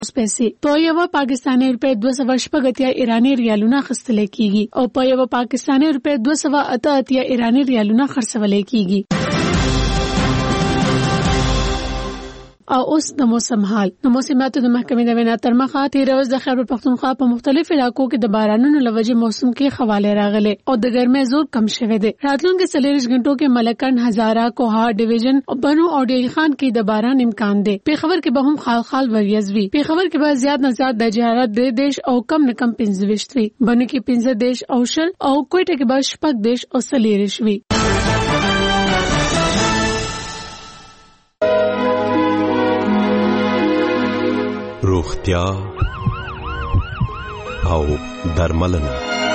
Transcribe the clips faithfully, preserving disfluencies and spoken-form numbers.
پیسې په یو پاکستاني روپیا دوه سوه شپږ اتیا ایرانی ریالونه خستل کیږي او په یو پاکستاني روپیا دوه سوه اته اتیا ایرانی ریالونه خرڅول کیږي. او اوس د موسم حال. د موسمیاتو د محکمې د وینا تر مخه تیر ورځ د خیبر پختونخوا په مختلف علاقو کې د بارانونو لوجه موسم کې خواله راغله او د ګرمۍ زور کم شوه دی. راتلونکي څلوېښت غنټو کې ملکن، هزاره، کوهار ډیویژن او بنو او ډیری خان کې د باران امکان دی. پیښور کې به هم خال خال وریځ وي. پیښور کې به زیات نه زیات د حرارت د دیش او کم نه کم پنځه ویشت وي. بنو کې پنځه دیش او شل او کوټه کې به شپږ دیش او څلېرویشت وي. روغتیا او درملنه.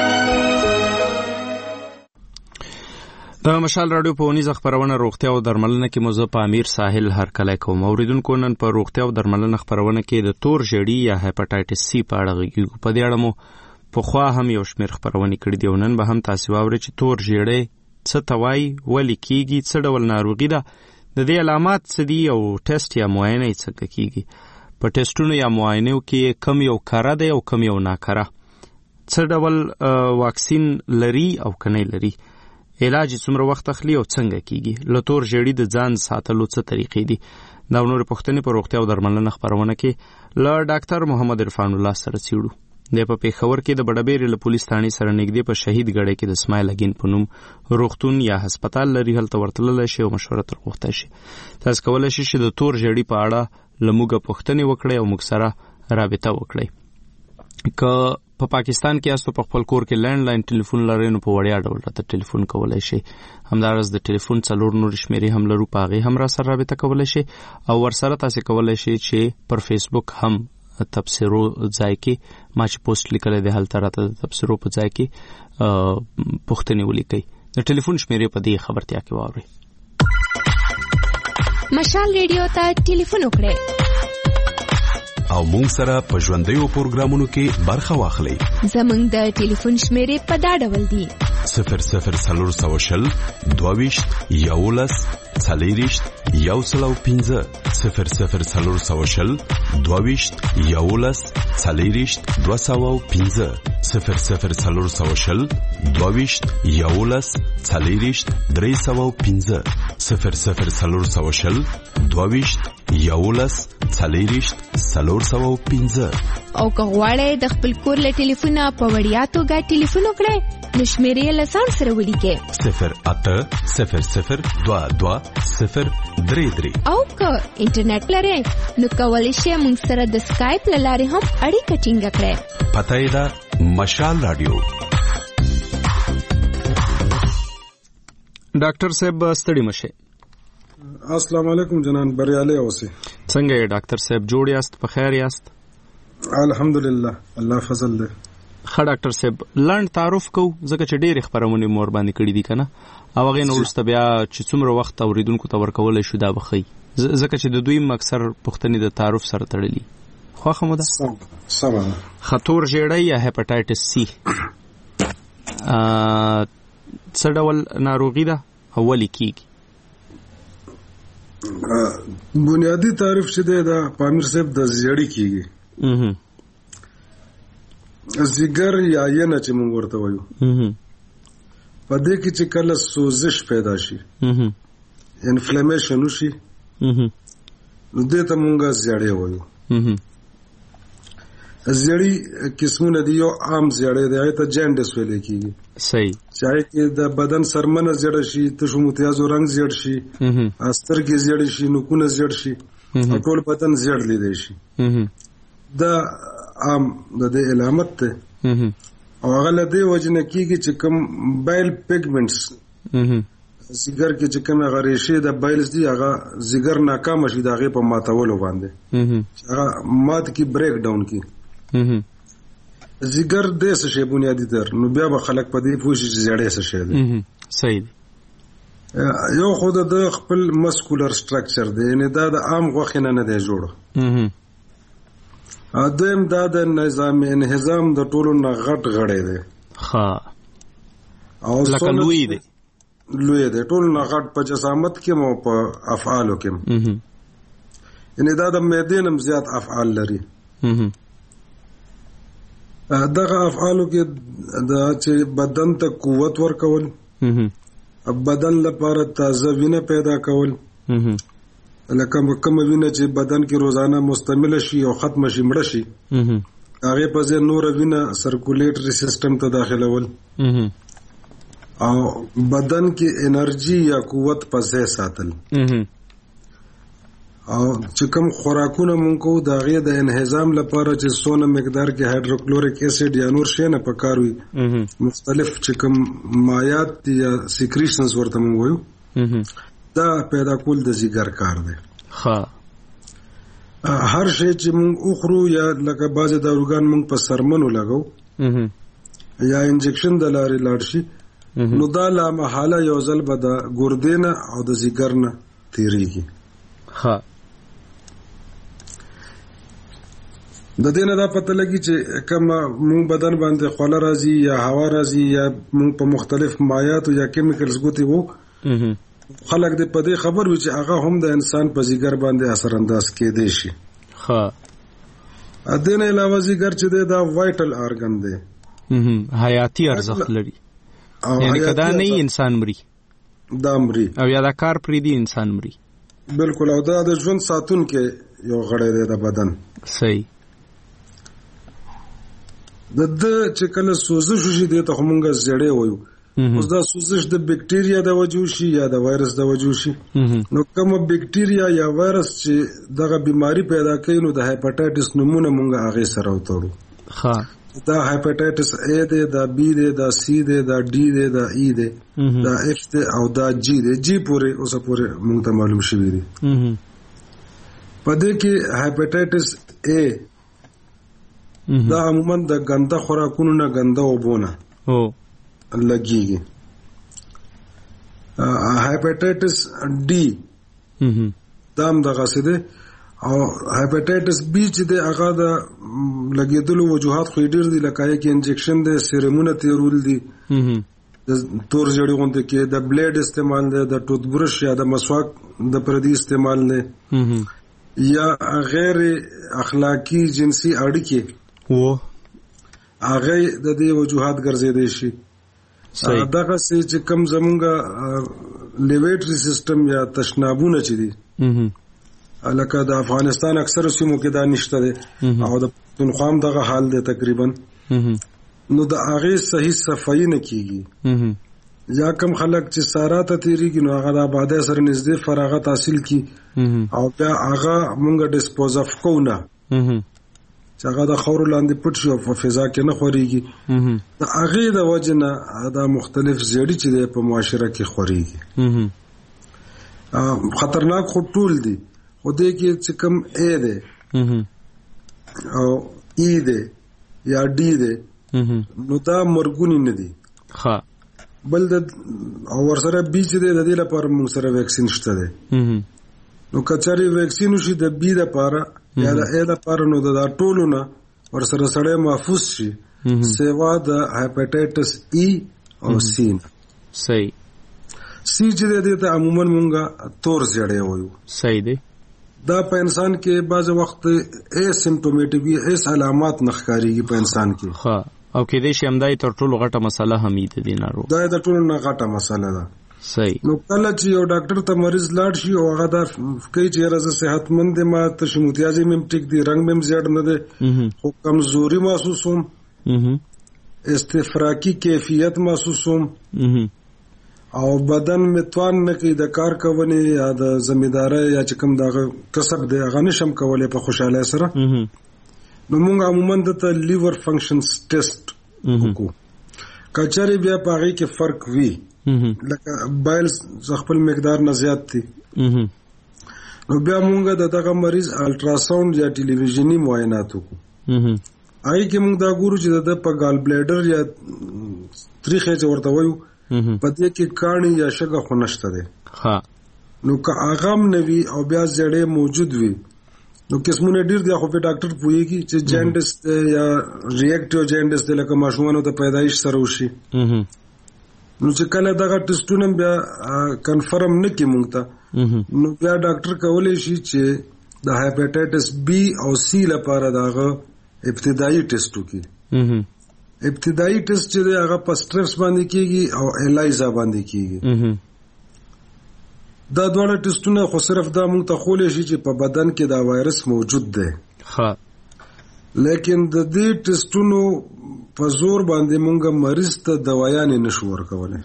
د مشال رادیو په ونیزه خبرونه روغتیا او درملنه کې موضوع په امیر ساحل هر کله کوم اوریدونکو نن په روغتیا او درملنه خبرونه کې د تور ژړی یا هپاتایټس سی په اړه غږیږو. په دې اړه مو په خوا هم یو شمېر خبرونه کړې دي او نن به هم تاسو واورئ چې تور ژړی څه توای، ولې کیږي، څه ډول ناروغي ده، د دې علامات څه دي او ټیسټ یا معاینه یې څنګه کیږي. په ټیسټونو یا معاینو کې کم یو کاره دی او کم یو ناکاره، څه ډول واکسین لري او کنه لري، علاج څومره وخت اخلي او څنګه کیږي، له تور ژړی د ځان ساتلو څه طریقې دي. دا نور پوښتنې په روغتیا او درملنه خبرونه کې له ډاکټر محمد عرفان الله سره څېړو. د په پیښور کې د بډبېرې له پولیس ثانې سره نږدې په شهید ګړی کې د اسماعیل اګین په نوم روغتون یا هسپتال لري، هلته ورتللی شي او مشوره تر غوښتی شي. تاسو کولی شئ چې د تور ژړی په اړه له موږه پوښتنې وکړئ او موږ سره رابطه وکړئ. که په پاکستان کې یاستو په خپل کور کې لینډ لاین ټلیفون لرئ نو په وړیا ډول راته ټلیفون کولی شئ. همداراز د ټلیفون څلور نورې شمېرې هم لرو، په هغې هم را سره رابطه کولی شئ او ورسره تاسې کولی شئ چې پر فیسبوک هم تبصرو ځای کې ما چې پوسټ لیکلی دی هلته راته د تبصرو په ځای کې پوښتنې ولیکئ. د ټلیفون شمېرې په دې خبرتیا کې واورئ. مشال ریډیو ته ټلیفون وکړئ او مونږ سره په ژوندیو پروګرامونو کې برخه واخلئ. زمونږ د ټلیفون شمېرې په دا ډول دي: صفر صفر څلور سوه شل دوه ویشت یولس څلېرویشت یو سل او پنځه، صفر صفر څلور سوه شل دوه ویشت یولس څلېرویشت دوه سوه او پنځه، صفر صفر څلور سوه شل دوه ویشت یولس څلېرویشت درې سوه او پنځه، صفر صفر څلور سوه شل دوه ویشت یولس څلېرویشت څلور سوه او پنځه. او که غواړئ د خپل کور له ټلیفونه په وړیا توګه ټلیفون وکړئ نو شمېرې له ځان سره ولیکئ: صفر اته صفر صفر دوه دوه صفر درې درې. او که انټرنیټ لرئ نو کولی شئ موږ سره د سکایپ له لارې هم اړیکه ټینګه کړئ. پته یې ده مشال رادیو. ډاکټر صاحب ستړي مشه. السلام علیکم جنان، بریالي اوسئ. څنګه یې ډاکټر صاحب، جوړ یاست، په خیر یاست؟ الحمدلله، الله فضل دی. ښه ډاکټر صاحب، لنډ تعارف کوو ځکه چې ډېرې خپرونې مو ورباندې کړي دي که نه، او هغې نه وروسته بیا چې څومره وخت اورېدونکو ته ورکولی شو دا به ښیي، ځکه چې د دوی اکثر پوښتنې د تعارف سره تړلي. خوښه مو ده؟ سمه ده. ښه، تور ژیړی یا هپاټایټس سی څه ډول ناروغي ده او ولې کیږي؟ بنیادی تعریف چې دی دا پامیر صاحب د ژیړي کیږي. زیګر یا ینه چې موږ ورته وایو، په دې کې چې کله سوزش پیدا شي، انفلیمیشن وشي، نو دې ته موږ زیړی وایو. زیړی قسمونه دي، یو عام زیړی دی هغې ته جانډس ویلی کېږي. صحیح. چې هغې کې د بدن سرمنه زیړه شي، تشو متیازو رنګ زیړ شي، سترګې زیړې شي، نوکونه زیړ شي، او ټول بدن زیړ لیدی شي. دا عام د دې علامت دی، او هغه له دې وجې نه کېږي چې کوم بایل پیګمنټس ځیګر کې چې کوم هغه ریشې د بایلز دي هغه ځیګر ناکامه شي د هغې په ماتولو باندې، چې هغه مات کې بریک ډاون کې ځیګر دې څه شی بنیادي در، نو بیا به خلک په دې پوه شي چې زیړی څه شی دی. صحیح دی. یو خو د خپل مسکولر سټرکچر دی، یعنې دا د عام غوښې نه نه دی جوړه. دویم دا د نظام انهضام د ټولو نه غټ غړی دی. ښه، لکه لوی دی. لوی دی، ټولو نه غټ په جسامت کې او په افعالو کې، یعنې دا د معدې نه زیات افعال لري. دغه افعالو کې د چې بدن ته قوت ورکول، بدن لپاره تازه وینه پیدا کول، لکه کوم وینه چې بدن کې روزانه مستعمل شي او ختم شي مړه شي، هغه په ځای نور وینه سرکولیټري سیستم ته داخلول، او بدن کې انرژي یا قوت په ځای ساتل. او چې کوم خوراکونه مونږ کو د هغې د انهضام لپاره چې څونه مقدار کې هایدروکلوریک اسید یا نور شی نه پکار وي، مختلف چې کوم مایات دي یا سیکریشنز ورته مونږ وایو، دا پیدا کول د ځیګر کار دی. هر شی چې مونږ وخورو یا لکه بعضې داروګان مونږ په سرمنو لګو یا انجکشن د لارې لاړ شي، نو دا لامحاله یو ځل به د ګردې نه او د ځیګر نه تېرېږي. د دې نه دا پته لګي چې کوم مونږ بدن باندې خوله راځي یا هوا راځي یا مونږ په مختلف مایاتو یا کیمیکلز ګوتې وو، خلک دې په دې خبر وي چې هغه هم د انسان په ځیګر باندې اثر انداز کېدی شي. ا دې نه علاوه ځیګر چې دی دا وایټل آرګن دی، حیاتي ارزښت لري، یعنی کدا نه انسان مري دا مري او یا دا کار پرې دی انسان مري. بالکل، او دا د ژوند ساتونکي یو غړی دی د بدن. صحیح. د د چې کله سوزش شي دی ته همونګه زړې وایو، اوس دا سوزش د بکټیریا د وجو شي یا د وایرس د وجو شي، نو کوم بکټیریا یا وایرس چې دغه بیماری پیدا کوي نو د هایپاټایټس نمونه مونږه هغې سره وتړو. ښه، دا هایپاټایټس ای دی، دا بی دی، دا سی دی، دا ډي دی، دا ای دی، دا اف دی او دا جی دی. جی پورې اوسه پورې مونږ ته معلوم شوي دي. په دې کې هایپاټایټس ای دا عموما د ګنده خوراکونو نه ګنده اوبو نه لګېږي. هایپاټایټس ډي دا هم دغسې دی، او هایپاټایټس بي چې دی هغه د لګېدلو وجوهات خو یې ډېر دي، لکه یې کې انجکشن دی، سیرمونه تېرول دي، د تور ژړې غوندې کې د بلیډ استعمال دی، د ټوت برش یا د مسواک د پردي استعمال دی، یا غیر اخلاقی جنسي اړیکې و هغه د دې وجوهات ګرځېدای شي. دغه څه چې کوم زمونږ لیویټري سیستم یا تشنابونه چې دي، لکه د افغانستان اکثر سیمو کې دا نشته دی، او د پښتونخوا هم دغه حال دی تقریبا، نو د هغې صحیح صفایي نه کېږي. یا کم خلک چې سارا ته تېرېږي نو هغه د آبادۍ سره نږدې فراغت حاصل کړي او بیا هغه مونږ ډسپوز اف کوو نه، چې هغه د خاورو لاندې پټ شي او په فضا کې نه خورېږي. د هغې د وجې نه دا مختلف زیړي چې دی په معاشره کې خورېږي. خطرناک خو ټول دي، خو دې کې چې کوم ای دی او ای دی یا ډي دی نو دا مرګونی نه دي. بل د او ورسره بي چې دی د دې لپاره موږ سره ویکسین شته دی، نو که چېرې ویکسین وشي د بي دپاره یا د ای دپاره نو د دا ټولو نه ورسره سړی محفوظ شي سیوا د هایپاټایټس ای او سی نه. صحیح. سی چې دی دې ته عموما مونږه تور زیړی وایو. صحیح دی. دا په انسان کې بعض وخت ای سیمټومیټیک وي، ایس علامات نه ښکارېږي په انسان کې. ښه، او کېدای شي همدا یې تر ټولو غټه مسله هم وي د دې ناروغ. دا یې د ټولو نه غټه مسله ده. صحیح. نو کله چې یو ډاکټر ته مریض لاړ شي او هغه دا کوي چې یاره زه صحتمند یم، تش متیازې مې هم ټیک دي، رنګ مې هم زیړ نه دی، خو کمزوري محسوسوم، استفراقي کیفیت محسوسوم، او بدن مې توان نه کوي د کار کونې یا د زمیندارۍ یا چې کوم دغه کسب دی هغه نشم کولی په خوشحالۍ سره، نو موږ عموما دته لیور فنکشنز ټیسټ وکړو. که چېرې بیا په هغې کې فرق وي، لکه بایلز خپل مقدار نه زیات دي، نو بیا موږ د دغه مریض الټراساوند یا ټلویزیوني معاینات وکړو. هغې کې موږ دا ګورو چې د په ګال بلیډر یا تریخې چې ورته وایو په دې کې کاڼي یا شګه خو نشته دی. نو که هغه هم نه وي او بیا زیړی موجود وي نو قسمونه ډېر دي، خو په ډاکټر پوهېږي چې جینډس دی یا ریاکټیو جینډس دی، لکه ماشومانو ته پیدایش سره وشي. نو چې کله دغه ټسټونه بیا کنفرم نه کړي موږ ته، نو بیا ډاکټر کولی شي چې د هیپاټایټس بی او سی لپاره داغه ابتدایي ټیسټ وکي. ابتدایي ټیسټ چې هغه په سټریپس باندې کیږي او الایزا باندې کیږي. دا دواړه ټیسټونه خو صرف دا موږ ته خولې شي چې په بدن کې دا وایرس موجود دی. ها لیکن د دې ټیسټونو په زور باندې موږ مریض ته دوايانې نشو ورکولای.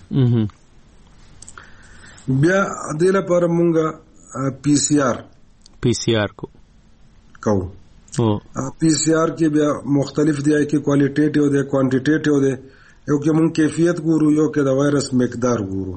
بیا د لپاره موږ پی سی آر پی سی آر کو کو پی سی آر کې بیا مختلف دی کې کوالټیټیو دی کوانټیټیټیو دی. یو کې موږ کیفیت ګورو یو کې د وایرس مقدار ګورو.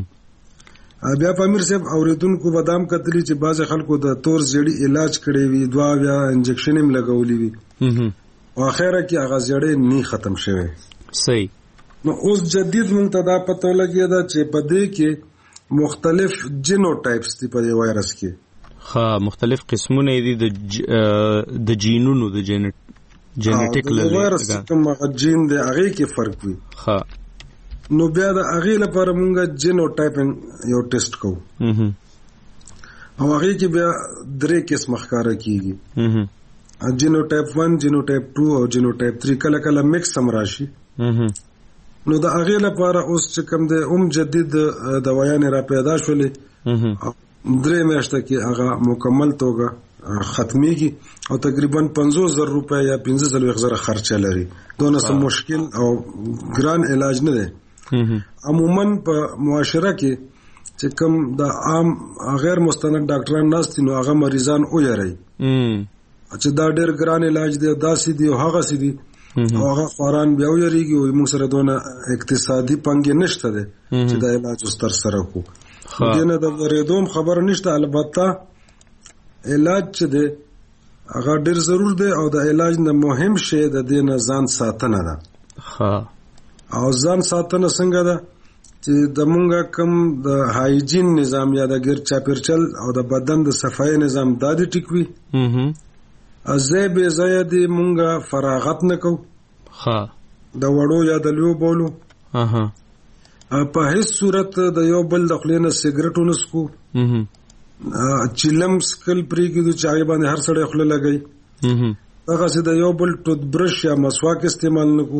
بیا په امیر صاحب اوریدونکو بادام کتلی چې بعض خلکو د تور زیړی علاج کړی وي دوا بیا انجکشن هم لګولې وي او اخره کې هغه زیړی نه ختم شوی. صحیح. نو اوس جدید موږ ته دا پته لګی دا چې په دې کې مختلف جینوټایپس دي په وایرس کې. ها مختلف قسمونه دي د د جینونو د جینټیک لري وایرس کوم جین دی هغه کې فرق وي. ها نو بیا د هغه لپاره مونږه جینوټایپینګ یو ټیسټ کوو او هغه کې بیا درې قسم ښکارا کیږي. جینوټایپ ون جینوټایپ ټو او جینوټایپ تھری کله کله مکس هم راشي. نو د هغه لپاره اوس چې کوم د اوم جدید دوايان را پیدا شولې درې میاشتې کې هغه مکمل توګه ختميږي او تقریبا پنځوس زره روپیا یا پنځه زره زره خرچه لري. دونه سم مشکل او ګران علاج نه دی. عموما په معاشره کې چې کوم د عام غیر مستند ډاکټران ناست نو هغه مریضان او یاري چې دا ډېر ګران علاج دی داسې دی او هغه سي دی او هغه خوران بیا یریږي او موږ سره دونه اقتصادي پنګ نشته دی چې دا علاج ستر سره کو. دینه د ریدوم خبر نشته. البته علاج چې دی هغه ډېر ضرور دی او د علاج نه مهم شی د دې نه ځان ساتنه ده. ها او ځان ساتنه څنګه ده چې د مونږه کم د هایجین نظام یا د ګر چاپیرچل او د بدن د صفای نظام د دې ټیکوي. ازه به زید مونږه فراغت نکو. ها د وړو یا د لیو بولو. اها په هیڅ صورت د یو بل د خلینو سیګریټ ونسکو. چیلم سکل پریږدو چې هغه باندې هر سړی خله لګي. هغه سي د یو بل ټوت برش یا مسواک استعمال نکو.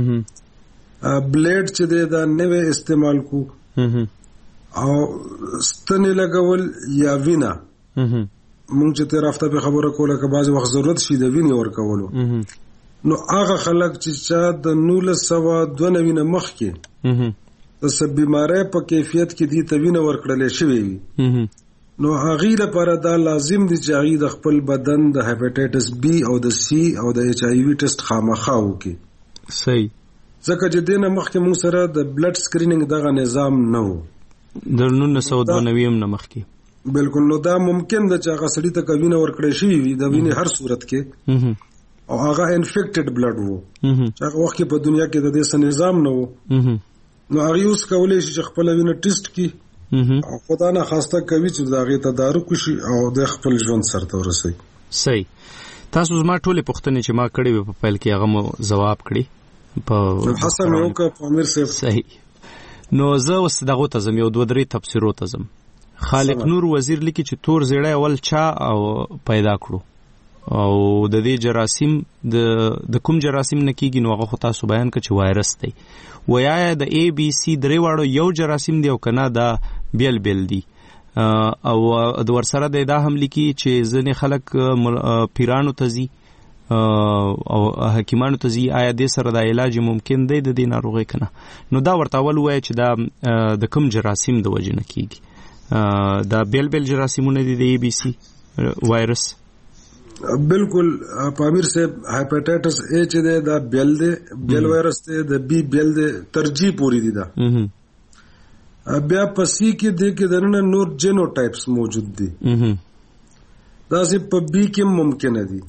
بلیډ چې د نوې استعمال کو او ستنې لګول یا وینا. مونږ چې تیر هفته په خبره کوله که بعض وخت ضرورت شي د وینې ورکولو نو هغه خلک چې چا د نولس سوه دوه نوي نه مخکې د څه بیمارۍ په کیفیت کې دي ته وینه ورکړلی شوې وي نو هغې لپاره دا لازم دي چې هغې د خپل بدن د هیپاټایټس بی او د سی او د ایچ آی وي ټیسټ خامخا وکړي. صحیح. ځکه چې دې نه مخکې موږ سره د بلډ سکرینینګ دغه نظام نه و د نولس سوه دوه نوي هم نه مخکې. بالکل. نو دا ممکن ده چې هغه سړي ته که وینه ورکړی شوي وي د وینې هر صورت کې او هغه انفیکټډ بلډ و چې هغه وخت کې په دنیا کې د دې څه نظام نه و نو هغې اوس کولی شي چې خپله وینه ټیسټ کړي او خدا نه خواسته کوي چې د هغې تدارک وشي او د خپل ژوند سرته ورسوي. صحیح. تاسو زما ټولې پوښتنې چې ما کړې وې په پیل کې هغه مو ځواب کړي په حسن مې وکړه په امیر صاحب. صحیح. نو زه اوس دغو ته ځم یو دوه درې تبصرو ته ځم. خالق نور وزیر لیکي چې تور زیړی اول چا او پیدا کړو او د دې جراثیم د د کوم جراثیم نه کیږي نو هغه خو تاسو بیان کړ چې وایرس دی. وایي د ای بی سی درې واړو یو جراثیم دی او کنه دا بیل بیل دی او د ورسره د دا هم لیکي چې ځینې خلک پیرانو ته ځي او حکیمانو ته ځي آیا دې سره د علاج ممکن دی د دې ناروغۍ کنه. نو دا ورته اول وایي چې دا د کوم جراثیم د وجې نه کیږي. دا بیل بیل جراثیمونه دي د ای بی سی وایرس. بالکل په امیر صاحب هیپاټایټس ای چې دی دا بیل دی بیل وایرس دی د بی بیل دی ترجیح پوری دی دا. بیا په سی کې دی کې دننه نور جینوټایپس موجود دي دا سي په بی کې ممکنه دي.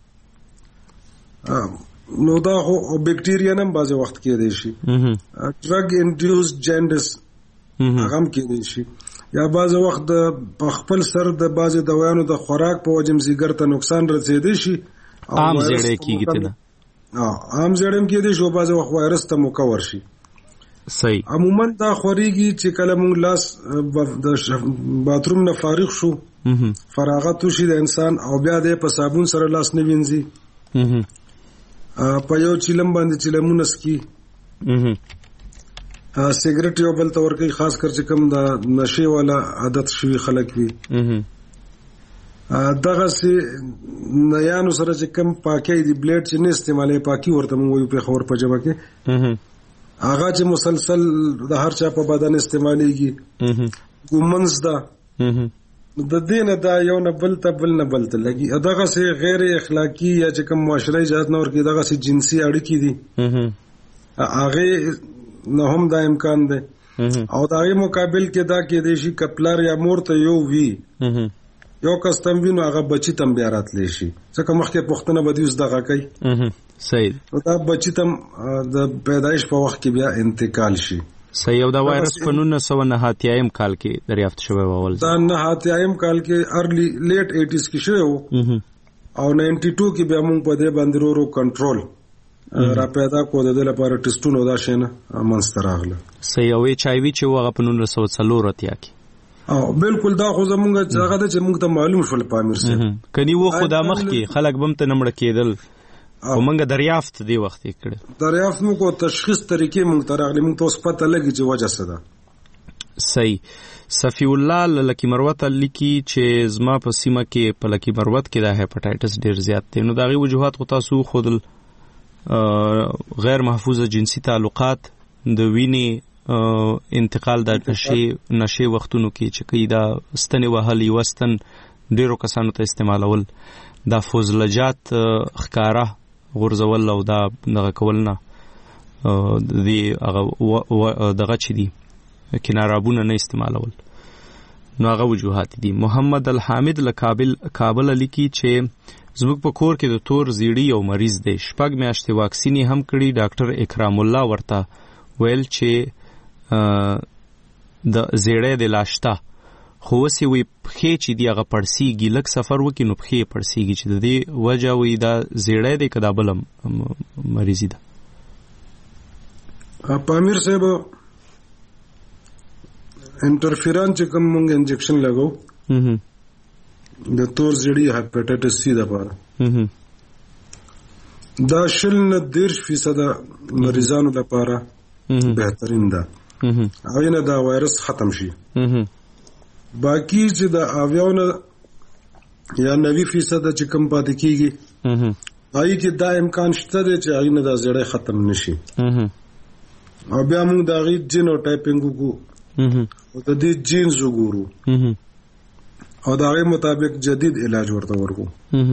نو دا خو بیکټیریا هم بعض وخت کې دی شي ډرګ انډیوس جاندس هغه هم کې دی شي یا بعض وخت په خپل سر د بعض دوايانو د خوراک په وجه مزیګر ته نقصان رسیدي شي عام زړه کېږي ته ها عام زړه هم کېږي شو بعض وخت وایرس ته مکور شي صحیح. عموما دا خوريږي چې کله موږ لاس د باتروم نه فارغ شو فراغت وشي د انسان او بیا د په صابون سره لاس نه وینځي په یو چیلم باندې چیلمونه سکي سیګریټ یو بل تور کوي خاص کر چې کوم د نشي والا عادت شوی خلک وي دغه سي نیانو سره چې کوم پاکي دی بلیډ چې نه استعمالي پاکي ورته موږ په خبر په جبه کې هغه چې مسلسل د هر چا په بدن استعماليږي ګومنز دا د دینه دا یو نه بل ته بل نه بل ته لګي دغه سي غیر اخلاقی یا چې کوم معاشري اجازه نور کې دغه سي جنسي اړیکې دي هغه نه هم دا امکان دی او دا یې مقابل کې دا کې د شي کپلر یا مور ته یو وی یو کستم وینو هغه بچی تم بیا راتلی شي ځکه مخکې پښتنه بدیوس دغه کوي صحیح دا بچی تم د پیدایش په وخت کې بیا انتقال شي صحیح. او دا وایرس په نولس سوه نه اتیا کال کې دریافت شوی و اول دا نه اتیا کال کې ارلی لیټ ایټیز کې شوی و او نائنټي ټو کې بیا موږ په دې باندې ورو کنټرول را پیدا کو د لپاره ټیسټونه دا شینه منستر راغله صحیح. او ایچ آی وی چې هغه په نولس سوه څلور اتیا کې او بالکل دا خو زمونږ هغه د چې موږ ته معلوم شول پامیر سره کني و خدا مخ کې خلک بم ته نمړ کېدل او موږ دریافت دی وخت کړه دریافت موږ کو تشخیص طریقې موږ ته راغلي موږ ته پته لګي چې وجه څه ده. صحیح. صفی الله لکی مروت لیکي چې زما په سیمه کې په لکی مروت کې د هپاتایټس ډیر زیات دی نو داغي وجوهات خو تاسو خودل غیر محفوظه جنسي تعلقات د وینې انتقال د نشي نشي وختونو کې چې کی دا ستنې وهلي وستن ډیرو کسانو ته استعمالول دا فوزلجات خکاره غرزول او دا دغه کول نه دی هغه دغه چي دي کنارابونه نه استعمالول نو هغه وجوهات دي. محمد الحامد لکابل کابل لیکي چې زموږ په کور کې د تور زیړی او مریض دی شپږ میاشتې واکسینی هم کړی ډاکټر اکرام الله ورته ویل چې د زیړی د لاشتا خو وسی وی پخې چې دی هغه پړسیږي لک سفر وکي نو پخې پړسیږي چې د دې وجه وی دا زیړی دی کدا بلم مریضی ده. پامیر صاحب انټرفیران چې کوم مونږ انجکشن لګو د تور زیړی هپاتایټس سی لپاره دا شل نه دیرش فیصد مریضانو لپاره بهترین ده او نه دا وایرس ختم شي باقی چې د اویاونه یا نوي فیصد چې کم پاتې کیږي هغه کې دا امکان شته چې هغه نه د زړه ختم نشي او بیا موږ دا غي جینو ټایپینګ وکړو او د دې جینز وګورو او دا غي مطابق جدید علاج ورته ورکو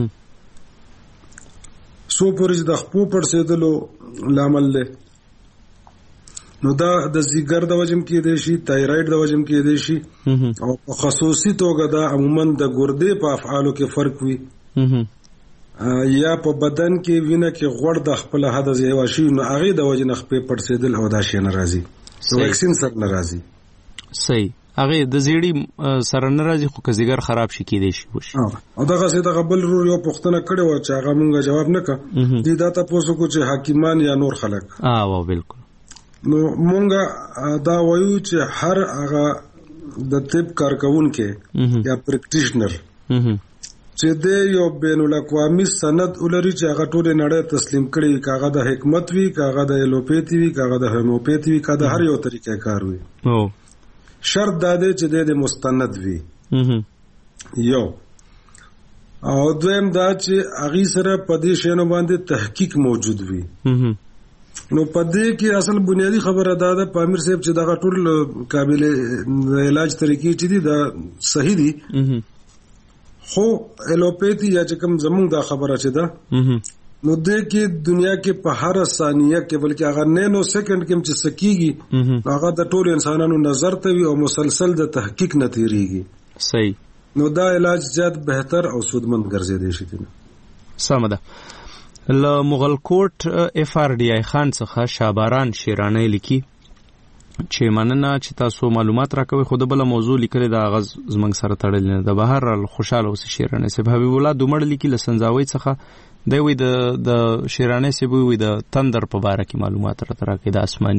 سو پرځ د خپو پړسېدلو لامل له نو دا د زیګر د وجم کې دی شي تایراید د وجم کې دی شي او په خصوصي توګه دا عموما د ګردې په افعالو کې فرق وي یا په بدن کې وینه کې غوړ د خپل حد زیوا شي نو هغه د وجنه خپې پړسېدل او دا شي ناراضي ویکسین سره ناراضي صحیح هغه د زیړی سره ناراضي خو کزیګر خراب شي کې دی شي وش او دغه څه د قبل رو یو پښتنه کړي و چې هغه مونږه جواب نه کړ دي دا تاسو کو چې حکیمان یا نور خلک اه واو بالکل نو مونږه دا وایو چې هر هغه د طب کارکونکو یا پریکټیشنر چې د یو بین الاقوامي سند ولري چې هغه ټول نړۍ تسلیم کړي کاغه د حکمت وی کاغه د الوپیتي وی کاغه د هومیوپیتي وی کاغه هر یو طریقې کار وی او شرط دا دی چې د مستند وی یو او دویم دا چې اغي سره په دې شنو باندې تحقیق موجود وی نو پدې کې اصل بنیادی خبره دا ده پامیر صاحب چې دا ټول قابل علاج طریقې چې دي دا صحیح دي خو الوپیتي یا چې کوم زمونږ دا خبره چې ده نو دې کې دنیا کې په هر ثانیه کې بلکې هغه نینو سکند کې چې سکیږي هغه د ټول انسانانو نظر ته وي او مسلسل د تحقیق نه تیریږي صحیح نو دا علاج زیات بهتر او سودمند ګرځیدي شي کنه سم ده. ل مغلکوټ اف ار ډی آی خان څخه شاباران شیرانه لیکي چې مننه چې تاسو معلومات راکوي خو د بل موضوع لیکل د اغاز زمنګ سره تړل نه د بهر خوشاله اوسې شیرانه سه حبیب الله دومړ لیکي لسنځاوي څخه دی وی د د شیرانه سه وی د تندر په باره کې معلومات راته راکې د آسماني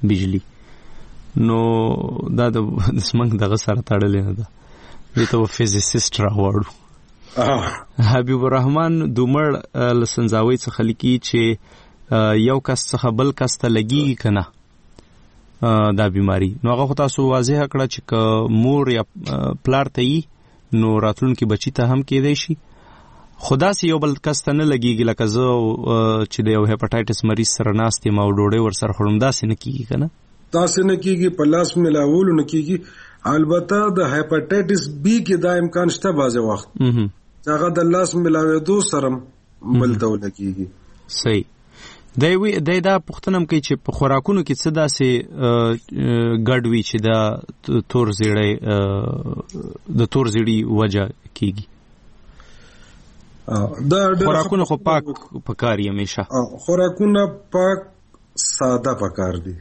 بجلی. نو دا د سمنګ دغه سره تړلې نه ده، دې ته فزیسیست راوړو. حبیب الرحمن دومر لسنځاوي څخه لیکي چې یو کس څخه بل کس ته لګي کنه دا بیماری، نو هغه تاسو واضح کړه چې مور یا پلار ته یې نو راتلونکي بچی ته هم کېدای شي. خدا سي یو بل کس ته نه لګيږي، لکه زه چې د یو هیپاټایټس مریض سره ناست یم او ډوډۍ ور سره خورم، داسې نه کېږي که نه؟ داسې نه کېږي، په لاس ملاولو نه کېږي. البته د هیپاټایټس بي کې دا امکان شته بعضې وخت چې هغه د لاس ملاوېدو سره بل ته ولګېږي. صحیح. دی دا پوښتنه هم کوي چې په خوراکونو کې څه داسې ګډ وي چې د تور زیړی د تور زیړي وجه کېږي؟ خوراکونه خو پاک پکار یې همیشه. خوراکونه پاک ساده پکار دي.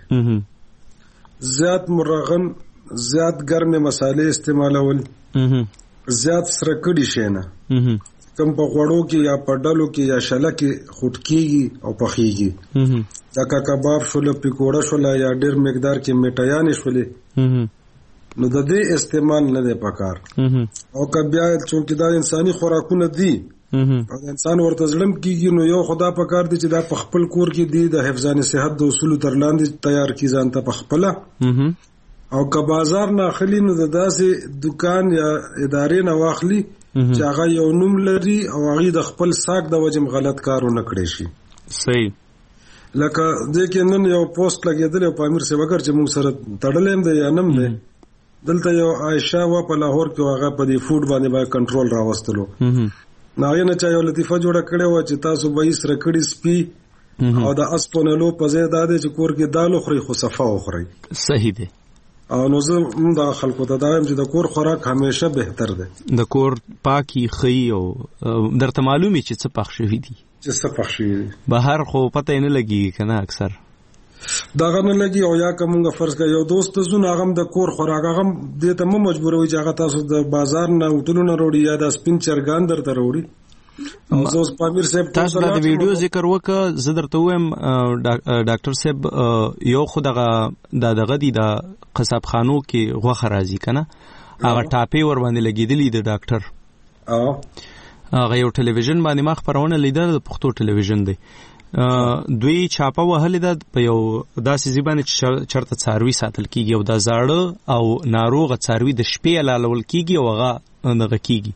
زیات مرغن، زیات ګرمې مسالې استعمالول، زیات سره کړي شي نه، کم په غوړو کې یا په ډلو کې یا شله کې خوټ کېږي او پخېږي، لکه کباب شوله، پکوړه شوله، یا ډېر مقدار کې میټایانې شولې، نو د دې استعمال نه دی پکار. او که بیا چونکې دا انساني خوراکونه دي انسان ورته ظلم کیږي، نو یو خدا پکار دی چې دا په خپل کور کې دی د حفظان صحت د اصولو تر لاندې تیار کی ځان ته په خپله. او که بازار نه اخلي نو د داسې دکان یا ادارې نه واخلي چې هغه یو نوم لري او هغه د خپل ساک د وجم غلط کارونه کړی شي. صحیح. لکه دې کې نن یو پوسټ لګېدل او پامیر سے وګر چې موږ سره تړلې دی یا نم دی، دلته یو عائشہ وا په لاهور کې هغه په دې فوډ باندې باندې کنټرول راوستلو، ناغه نه چا یو لطیفه جوړه کړې و چې تاسو به یې سره کړي سپي او د اسپونلو په ځای دا دی چې کور کې دال خوري خو صفا وخوري. صحیح دی. او نو زه د خلکو ته دا وایم چې د کور خوراک همیشه بهتر دی، د کور پاکي خي او درته معلومي چې څه پخ شوی دي، چې څه پخ شوی دي بهر خو پته نه لګي کنه اکثر داغه نه لګي. او یا کومه فرض کا یو دوست زونه غم د کور خوراک غم دې ته مو مجبوروي چې هغه تاسو د بازار نه وټلو نه وروړي یا د سپین چرګان درته وروړي. او زه پامیر صاحب تاسو د ویډیو ذکر وکړه، زه درته وایم ډاکټر صاحب یو خو دغه دغه دی د قصاب خانو کې غوخه راځي کنه، هغه ټاپې ور باندې لګیدلې د ډاکټر، او هغه یو ټلویزیون باندې ما خبرونه لیدل، د پښتو ټلویزیون دی، دوی چاپه وهلې ده په یو داسې ځای باندې چې چرته څاروي ساتل کېږي، او دا زاړه او ناروغه څاروي د شپې لالول کېږي او هغه دغه کېږي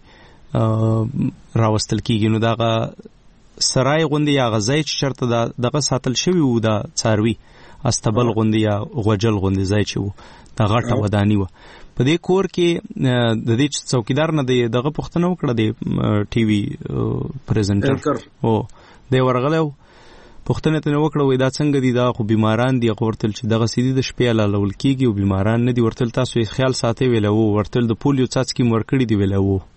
راوستل کېږي. نو دغه سرای غوندې یا هغه ځای چې چرته دغه ساتل شوي وو دا څاروي، استبل غوندې یا غوجل غوندې ځای چې وو، د غټه وداني وه. په دې کور کې د دې څوکیدار نه دی دغه پوښتنه وکړه، د ټي وي پریزنټر او دی ورغلی پوښتنه ته وکړه، وای دا څنګه دي، دا خو بیماران دي. ورتل چې دغه سیدی د شپې لالول کېږي او بیماران نه دي. ورتل تاسو یې خیال ساتئ ویله وو، ورتل د پولیو څاڅکي مو ورکړي دي ویله وو.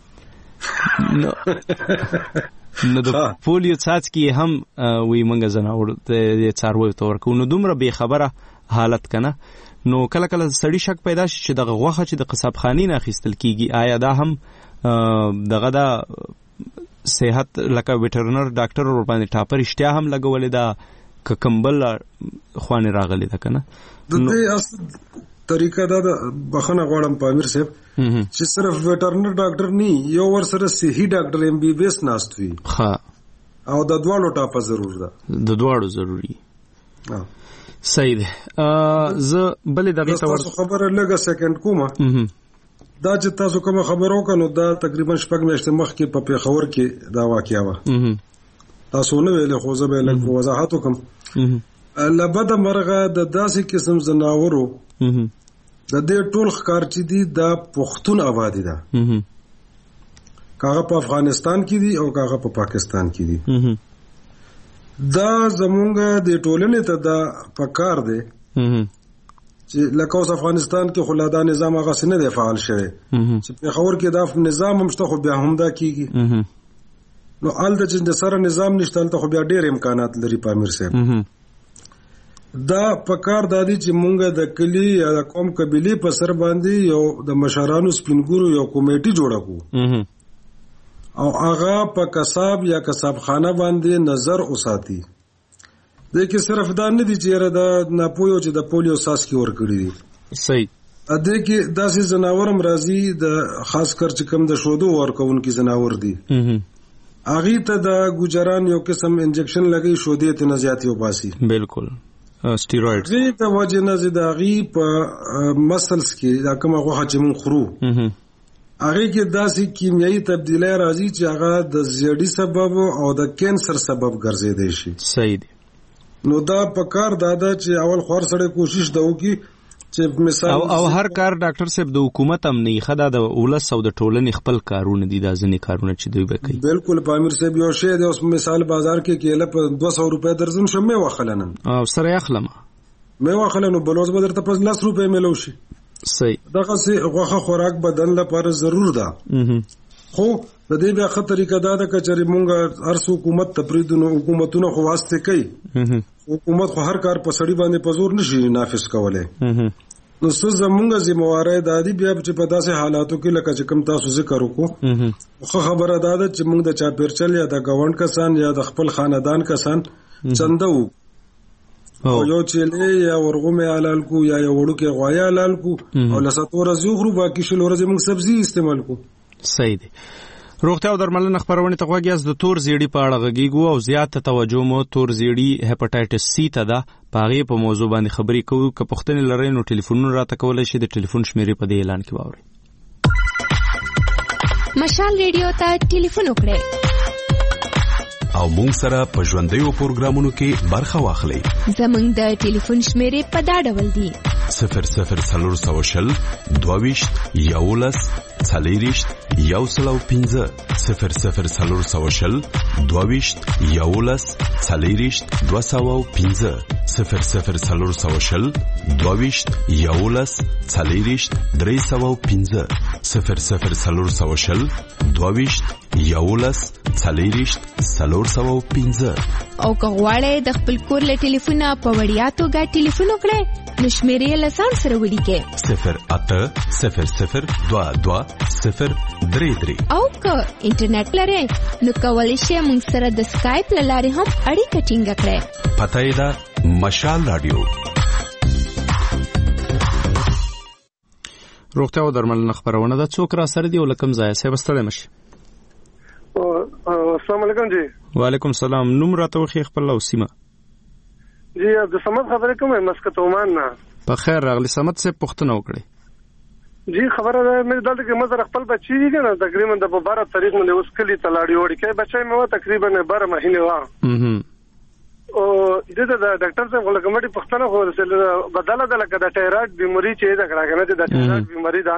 نو د پولیو څاڅکي هم وی منګه زناور د څارویو ته ورکو، نو دومره بې خبره حالت کنه. نو کله کله سړی شک پیدا شي چې دغه غوښه چې د قصاب خانې نه اخیستل کېږي آیا دا هم دغه دا صحت لکه ویټرنر ډاکټر ور باندې ټاپر اشتیا هم لګولې دا ک کمبل خوانه راغلی ده کنه. د دې اصل طریقه دا بخنه غواړم پامیر صاحب چې صرف ویټرنر ډاکټر نه یو ور سره صحیح ډاکټر ایم بی بی ایس ناست وي، ها، او د دواړو ټاپه ضرور ده، د دواړو ضروري. ها صحیح ده. زه بلې دغه تاسو خبره لګه سکند کومه دا چې تاسو کوم خبرو کنو دا تقریبا شپږ میاشتې مخکې په پیښور کې دا واقعیا و، تاسو نو ویل خو زه به لږ وضاحت وکم. لبد مرغه د داسې قسم زناورو د دې ټول ښکار چې دي دا پښتون آبادی ده، کاغه په افغانستان کې دي او کاغه په پاکستان کې دي. دا زمونږ د ټولنې ته دا پکار دی چې لکه اوس افغانستان کې خلادا نظام هغه سره نه فعال شوی، چې په خبر کې دا نظام هم شته خو بیا هم دا کیږي. نو آلته چې د سره نظام نشته آلته خو بیا ډېر امکانات لري. پامیر صاحب دا پکار دادی چې مونږ د کلی یا د قوم قبیله په سر باندې یو د مشرانو سپینګورو یو کمیټي جوړه کو او هغه په کساب یا کساب خانه باندې نظر اوساتي. د کې صرف دا نه دي چې د ناپوهو چې د پولیو ساسکي ورکړي دي. صحیح. ا دې کې داسې زناورم راځي د خاص کر چې کوم د شودو ورکوونکي زناور دي اغه ته د ګجران یو قسم انجکشن لګي شودې ته نه زیاتی وباسي. بالکل سټیروئډز دې ته وجه نه زیاده غي په مسلز کې دا کومه غوښه چې مون خورو هغه کې داسې کیمیاوي تبدیلی راځي چې هغه د زیړی سبب او د کینسر سبب ګرځیدي شي. صحیح دی. نو دا په کار دادا چې اول خور سره کوشش دا وکي چې مثال او او هر کار ډاکټر صاحب د حکومت هم نه خدا د ولس او د ټولنې خپل کارونه دي دا ځنې کارونه چې دوی وکړي. بالکل پامیر صاحب یو شی د اوس مثال بازار کې کېله په دوه سوه روپے درځم شمه واخلنن او سره اخلم مې واخلنو بلوز به درته په لس روپے ملو شي. صحیح. دغه سي غوخه خوراک بدن لپاره ضرور ده. خو د دې بیا خطر طریقه دا ده چې مونږ هر حکومت تپریدونو حکومتونو خو واسطه کوي. حکومت خو هر کار په سړی باندې په زور نشي نافذ کولای. نو څه زمونږه ذمہواری ده دی بیا چې په داسې حالاتو کې لکه چې کوم تاسو ذکر وکړو خو خبره ده چې موږ د چاپیرچل یا د گاوند کسان یا د خپل خاندان کسان چنده وو او یو چيله یا ورغومه حلال کو یا یو وړو کې غویا حلال کو او لساتور زوغرو باقي شل ورځې موږ سبزي استعمال کو. صحیح دی. روغتیا او درملنه خبرونه ته غوږیاز د تور زیړی په اړه غږیږو او زیات توجه مو تور زیړی هپاتایټس سی ته ده. پاغي په موضوع باندې خبرې کوو. که پښتنې لري نو ټلیفونونه راته کولای شي. د ټلیفون شمیرې په دې اعلان کې واوري. مشال ریډیو ته ټلیفون وکړئ او مونږ سره په ژوندیو پروګرامونو کې برخه واخلئ. زمونږ د ټلیفون شمیرې په دا ډول دي: صفر صفر څلور سوه شل دوه ویشت یولس څلېرویشت یو سل او پنځه صفر صفر څلور سوه شل دوه ویشت یولس څلېرویشت دوه سوه او پنځه صفر صفر څلور سوه شل دوه ویشت یولس څلېرویشت درې سوه او پنځه صفر صفر څلور سوه شل دوه ویشت یولس څلېرویشت څلور سوه او پنځه. او که غواړئ د خپل کور له ټلیفونه په وړیا توګه ټلیفون وکړئ نو شمیرې له ځان سره ولیکئ: صفر اته صفر صفر دوه دوه صفر درې درې. او که انټرنیټ لرئ نو کولی شئ موږ سره د سکایپ له لارې هم اړیکه ټینګه کړئ. پته یې ده مشال رادیو. روغتیا او درملنه خبرونه ده. څوک را سره دی او لکم ځای صاحب ستړی مشي. السلام علیکم جی. وعلیکم السلام. نوم راته وخی خپل او سیمه. جی عبدالصمد خبرې کوم مسکت عمان نه. په خیر راغلی سمت سے پښتنه وکړي. جی خبره ده مې دلته کې مزر خپل بچی دی کنه تقریبا د بارہ تاریخ باندې اوس کلی تلاړی وړي کې بچای مې و تقریبا بارہ مهینه وا. او دغه د ډاکټر صاحب له کومې پښتنه خو بدله ده لکه د ټایراید بیماری چې دا کړه کنه د ټایراید بیماری ده.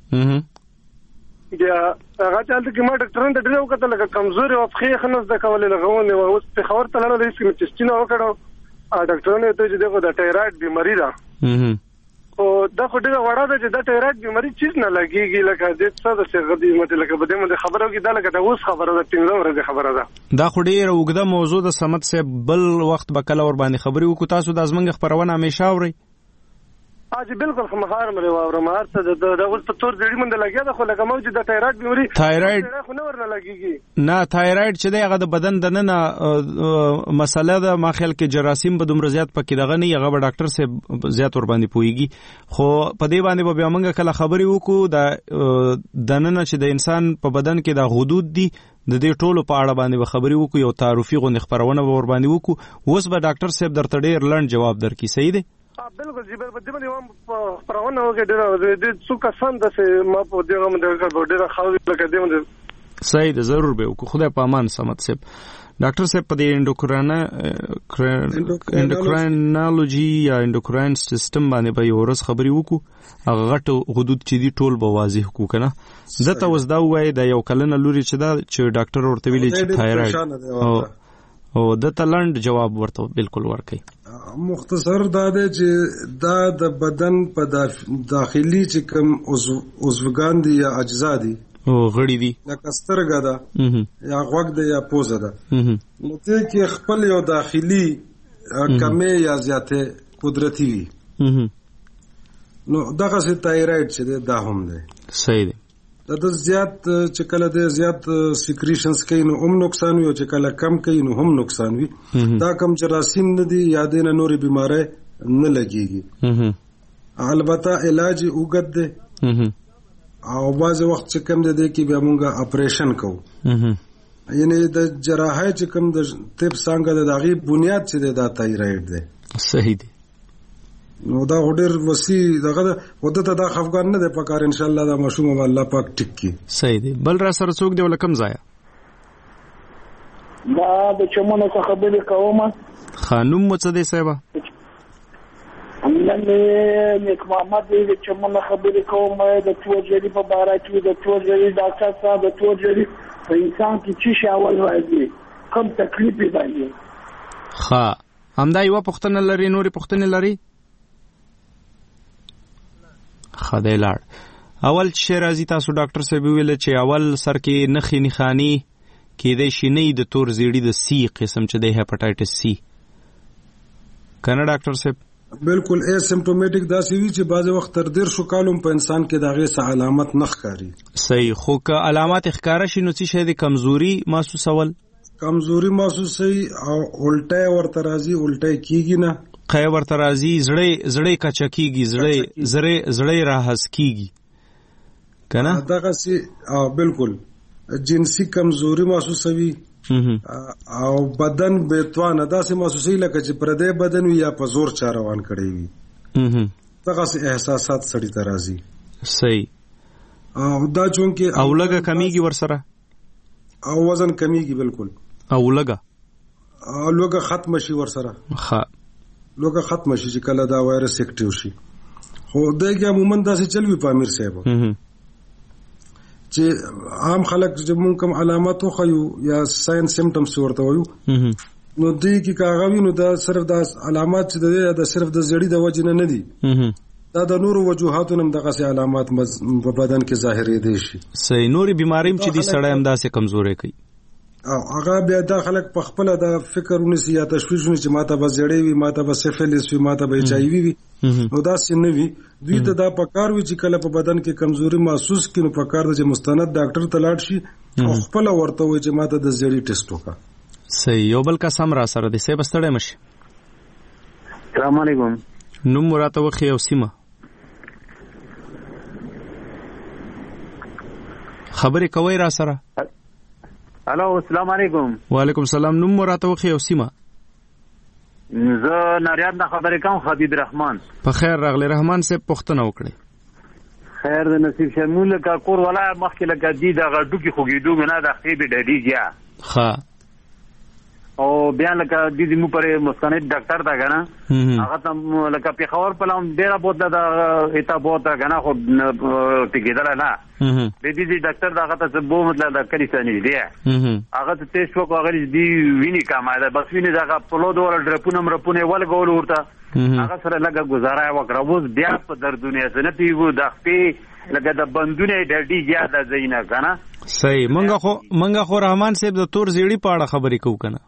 بیا هغه چالت کې ما ډاکټرانو ته ډیرو کتل لکه کمزوري او خې خنس د کولې لغونه او اوس په خبر تلل لري چې چستینه وکړو ا ډاکټرانو ته چې دغه د ټایراید بیماری ده. او دا خو ډیره وړه ده چې د ټایراید بیماری چیز نه لګيږي لکه د څه د څه غدي مته لکه بده مده خبرو کې دا لکه اوس خبره ده څنګه ورته خبره ده. دا خو ډیره وګړه موضوع د سمت سے بل وخت بکله ور باندې خبري وکړو. تاسو د ازمنګ خبرونه همیشه اوري. اجي بالکل خمخار مې واوره مار ته د د اوس په تور زړی مونږ لګیا ده خو لکه موجود د ټایراید بیماری ټایراید خو نه ورنه لګيږي. نه ټایراید چې دغه د بدن د نن مسله ده ما خیال کې جراثیم به دومره زیات پکې دغه نه هغه به ډاکټر سه زیات ور باندې پويږي. خو په دې باندې به موږ کله خبري وکړو د د نن چې د انسان په بدن کې د حدود دي د دې ټولو په اړه باندې خبري وکړو. یو تعارفي غو خبرونه ور باندې وکړو. اوس به ډاکټر صاحب درته ډیر لنډ جواب درکې. صحیح دی؟ بالکل جی بالکل دې باندې پرونه وکړه ډېر د څو کسان د ما په دغه باندې ډېر خاوي لکه دې باندې. صحیح ده ضرور به وکړو. خدای په امان سمت صاحب. ډاکټر صاحب په دې انډوکراین انډوکراینالوجي یا انډوکراین سیستم باندې به یو ورځ خبري وکړو. هغه غټ حدود چې دي ټول به واضح کو کنه. دته وز دا وای د یو کلنه لوري چې دا چې ډاکټر ورته ویلي چې تایراید او د تلند جواب ورته بالکل ورکي. مختصر دا دی چې دا د بدن په داخلي چې کوم عضوګان دي یا اجزا دي او غړي دي لکه سترګه ده یا غوږ ده یا پوزه ده نو ته کې خپل یو داخلي کمې یا زیاتې قدرتي وي نو دغه سي تایراید چې دا هم دی. صحیح دی. د زیات چې کله د زیات سیکریشنز کوي نو هم نقصان وي او چې کله کم کوي نو هم نقصان وي. دا کم جراثیم نه دي یا د نورې بیماری نه لګيږي. البته علاج اوږد دی او بعض وخت چې کم دی کې بیا موږ اپریشن کوو. یعنی د جراحي چې کم د طب څنګه د دغه بنیاد چې د تایرايډ دی. صحیح دی. نو دا ډېر وسی دغه ودته دا خفګان نه دی پکار ان شاء الله دا مشوم الله پاک ټیک کی. صحیح دی. بل را سره څوک دی ولکم ځای دا د چمنو څخه خبرې کوم. خانم مو څه دی صاحب؟ نن نیک محمد د چمنو خبرې کوم د توجری په باره کې د توجری ډاکټر صاحب د توجری په انسان کې چې شاول راځي کوم تکلیف دی. ها همدا یو پښتنه لري نوري پښتنه لري. خدای لاړ اول چې راځي تاسو ډاکټر صاحب ویل چې اول سر کې نخي نخانی کې د شینې د تور زیړی د سی قسم چې د هپاتایټس سی کنه ډاکټر صاحب؟ بالکل ای سمپټومټیک دا سی وی چې بعض وخت تر ډیر شو کالم په انسان کې داغه څه علامات نه ښکاری. صحیح. خو که علامات ښکارا شي نو څه شي د کمزوري محسوسول؟ کمزوري محسوسي او الټه ورته راځي الټه کیږي نه قای ورته راځي زړې زړې کچکیږي زړې زړې زړې راحس کیږي کنه دغه سي او بالکل جنسي کمزوري محسوسوي او بدن بیتوانه داسې محسوسي لکه چې پردې بدن وي یا په زور چا روان کړی وي. دغه سي احساسات سړی ته راځي. صحیح. او دا چونکه او لګه کمیږي ورسره او وزن کمیږي. بالکل. او لګه او لګه ختم شي ورسره. ها لګه ختم شي چې کله دا وایرس اکټیو شي. خو دغه عموما داسې چلوي په امیر صاحب چې عام خلک چې مونږ کوم علامات وخیو یا ساين سیمټمز ورته وایو نو دوی کې کاغوي نو دا صرف د علامات چې د د صرف د زړی د وجه نه نه دي. دا د نورو وجوهاتو نم دغه سي علامات په بدن کې ظاهرې دي شي. صحیح. نوري بیماریم چې دي سړی هم داسې کمزورې کوي او هغه بیا د خلک په خپل د فکرونه سي یا تشویشونه چې ماته به زړې وي ماته به سفلیس وي ماته به ایچ ای وي وي نو دا سن وي دوی ته دا پکار وي چې کله په بدن کې کمزوري محسوس کړي نو پکار د مستند ډاکټر ته لاړ شي او خپل ورته وي چې ماته د زړې ټیسټ وکړه. صحیح. یو بل کا سم را سره دي سه بستړې مشي. السلام علیکم. نو مراته وخی او سیمه خبرې کوي را سره. الو السلام علیکم. وعلیکم السلام. نوم مراته وخی او سیمه. زه ناریاد نه خبرې کوم. حبیب رحمان. په خیر راغلی. رحمان صاحب پوښتنه وکړي. خیر د نصیب شمول کا کور ولا مخکې لکه دی د غډو کې خوګېدو نه د خېبه ډېریږي. ها او بیا لکه د دې مو پر مستند ډاکټر دا غنا هغه تم لکه په خبر پلان ډیره بوت دا ایتا بوت غنا خو تګیدل نه د دې ډاکټر دا غته څه بو مطلب دا کلی ثاني دی هغه ته ټیسټ وکړ هغه دې ویني کما دا بس ویني دا په لود ور ډرپونه مرپونه ول ګول ورته هغه سره لګه گزاره وکړه وز بیا په دردونه سره پیو د خپې لکه د بندونه ډډي زیاده زینه کنه. صحیح. منګه خو منګه خو رحمان صاحب د تور زیړی په اړه خبرې کوو کنه.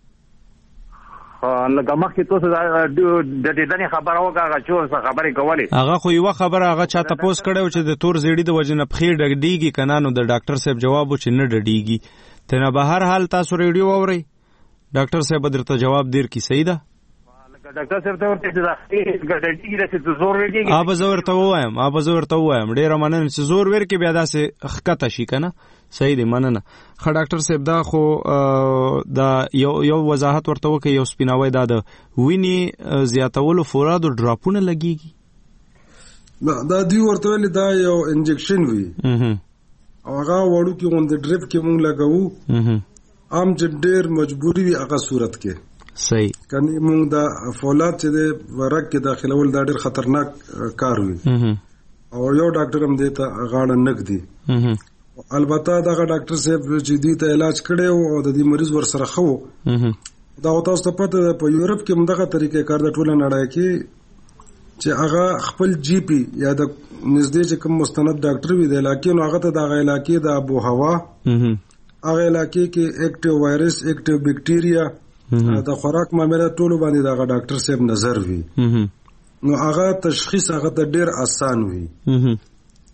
لکه مخکې تاسو د دې دني خبره وکړه چې څه خبرې کولې هغه خو یو خبره هغه چاته پوس کړو چې د تور زیړی د وجنه پخې ډګډیږي کنه نو د ډاکټر صاحب جواب و چې نه ډډیږي ته نه به هر حال تاسو ریډیو اورئ ډاکټر صاحب درته جواب دیر کی صحیح ده. ډاکټر صاحب ته ورته چې ډډیږي چې زور ورګي اب زور ته وایم اب زور ته وایم ډیر مننه چې زور ورکې بیا داسې خکته شي کنه. صحیح دی مننه. خا ډاکټر صاحب دا خو دا یو یو وضاحت ورته وکي یو سپیناوي دا د ویني زیاتولو فورادو ډراپونه لګيږي. دا دی ورته ویل دا یو انجکشن وی او هغه وړو کې غوند ډریپ کې مونږ لګاو عام چې ډیر مجبوری وي هغه صورت کې. صحیح. کني مونږ دا فولاد چې د ورق کې داخلول دا ډیر خطرناک کار وي او یو ډاکټر هم دیتا غاړه نک دی. البته دا ډاکټر صاحب چې دی ته علاج کړي او د دې مریض ور سره خو دا تاسو ته پته په یورپ کې مدغه طریقې کار د ټوله نړۍ کې چې هغه خپل جی پی یا د نږدې چې کوم مستند ډاکټر وي د علاقې نو هغه ته د علاقې د ابو هوا هغه علاقې کې اکټیو وایرس اکټیو بکټیریا د خوراک معاملات ټولو باندې دا ډاکټر صاحب نظر وي نو هغه تشخیص هغه ته ډیر آسان وي.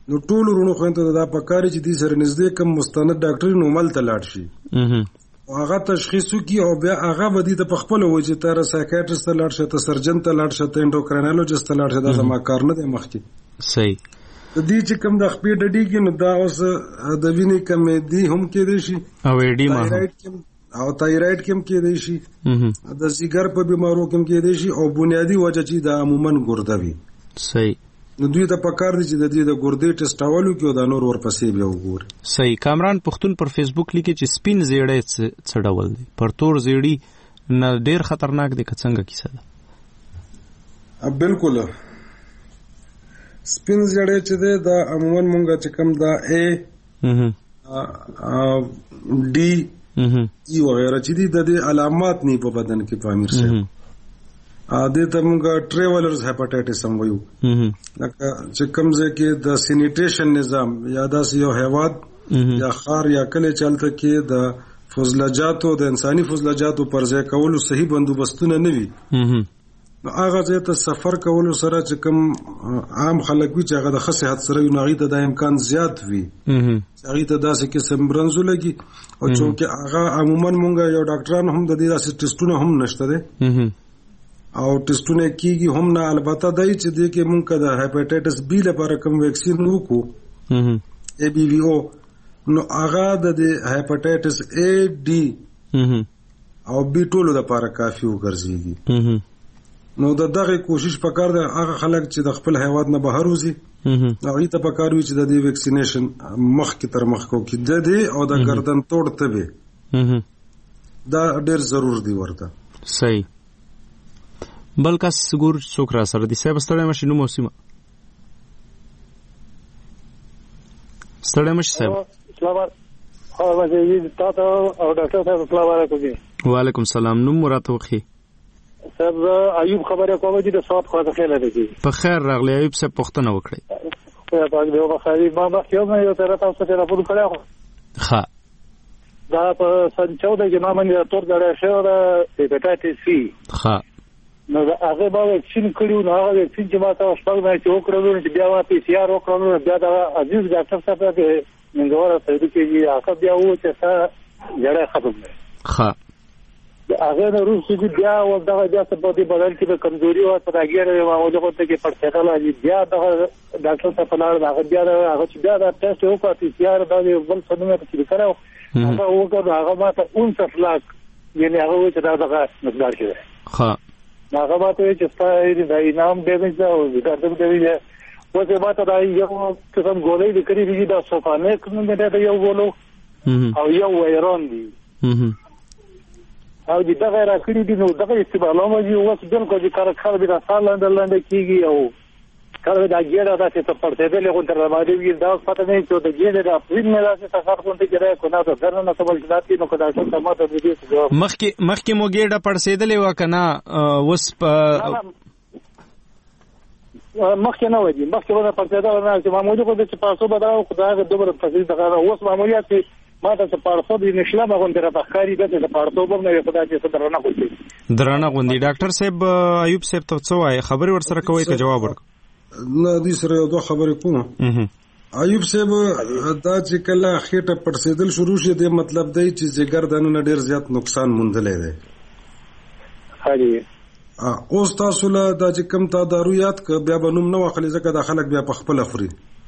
نو ټول ورونو خويندو دا پکاري چې دې سره نږدې کم مستند ډاکټر نو مل ته لاړ شي هغه تشخیص کی او بیا هغه بدی ته خپل وجه تر سایکیاټریست ته لاړ شي ته سرجن ته لاړ شي ته انډوکراینالوجیست ته لاړ شي دا زما کار نه دی مخکې صحیح د دې چې کوم د خپې ډډی کې نو دا اوس د وینې کمې دی هم کې دی شي او ایډیما او تایراید کې هم کې دی شي د زیګر په بیمارو کې هم کې دی شي او بنیادی وجه چې دا عموما ګرده وي صحیح نو دوی ته پکار دي چې د دې د ګردې ټیسټولو کې دا نور ورپسې بیا وګوري. صحیح. کامران پښتون پر فیسبوک لیکي چې سپین زیړی څه ډول دی پر تور زیړی نه ډیر خطرناک دی که څنګه کیسه ده؟ بالکل سپین زیړی چې دی دا عموما مونږ چې کوم دا ا ډي ای وغیرہ چې دي د دې علامات نه په بدن کې پامیر سره ا دې ته موږ ټریولرز هپاټایټس هم وایو لکه چې کوم ځای کې د سینیټیشن نظام یا داسې یو هیواد یا خار یا کلی چلته کې د فضلجاتو د انساني فضلجاتو پر ځای کولو صحیح بندوبستونه نه وي نو هغه ځای ته سفر کولو سره چې کوم عام خلک وي چې هغه د ښه صحت سره وي نو هغوی ته دا امکان زیات وي چې هغوی ته داسې قسم برنزو لګي او چونکې هغه عموما مونږ یو ډاکټران هم د دې داسې ټسټونه هم نشته دی او ټیسټونه کیږي هم نه البته دای چې د کې مونږه د هپاتایټس بی لپاره کوم ویکسین وکړو ای بی وی او نو هغه د هپاتایټس ای ډي او بی ټولو لپاره کافي وګرځيږي نو د دغه کوشش پکار ده هغه خلک چې د خپل هیواد نه بهر وځي هغه ته پکار وي چې د دې ویکسینیشن مخ کی تر مخ کو کې د دې او د گردن توڑ تبه دا ډېر ضرور دی ورته. صحیح. بل کس ګور څوک را سره دي صاحب ستړی مشي نو موسمه ستړی مشي صاحب سلام علیکم تاسو او ډاکټر صاحب السلام علیکم. وعلیکم السلام. نوم مراته وخی صاحب ایوب خبره کوم چې د صحت خو ته خیر لري. په خیر راغلی ایوب صاحب پوښتنه وکړئ. خو په دې وخت ما ما یو یو تر تاسو ته راپور کړو ها دا په سن چودہ کې ما باندې تور غړې شو د هپاتایټس سی ها نو هغه به وکسین کړیو نو هغه وکسین چې ما ته شپږ نه چې وکړو چې بیا وا پی سی آر وکړو بیا دا عزیز ډاکټر صاحب ته منګوره سید کې هغه بیا و چې څه جړه ختم نه ښه هغه د روس کې بیا و دا بیا څه په دې بدل کې د کمزوري او تراګیره ما وجه کوته کې پړسه راځي بیا دا ډاکټر صاحب په لار هغه بیا هغه چې بیا دا ټیسټ وکړ پی سی آر دا بل څه نه چې کړو هغه وکړ هغه ما ته انصاف لاک یعنی هغه چې دا دغه مقدار کې ښه هغه ماته چې ستاسو د انعام ډیمیج او د ګردن ډیمیج وځي ماته دا یو څه ګولې د کړی دی دا سوفانه کوم د یو ګولو او یو وایرون دی او د دغه راکړي دي نو دغه استعمالو مې اوس بالکل چې کار کار به راځي لاندې لاندې کیږي او کله دا ګیره دا چې په پرته دې له تر باندې وی دا پته نه چې د ګیره د اپریل نه راځي تاسو کوم ته ګره کو نه ته درنه سمول کړاتي نو کدا څه ماته دې مخکې مخکې مو ګیره پړسېدلې وکنه وس مخکې نه ودی مخکې ودا پرته نه چې معمولی کو چې تاسو بداو خدای دوباره پسې دغه اوس معمولیت ما ته پارسو د نشلا باغون تر بخاري د پارسو په نه خدای چې درنه کوي درنه غوندي ډاکټر صاحب ایوب صاحب ته څه وایي خبري ور سره کوي ته جواب ورک نه دې سره یو دوه خبرې کوم. ایوب صاحب دا چې کله خېټه پړسېدل شروع شي د مطلب دی چې جګر دانه ډېر زیات نقصان موندلې دی. هغه اوس تاسو له دا چې کوم تا دارو یاد ک بیا به نوم نه واخلي ځکه د خلک بیا په خپل خوري.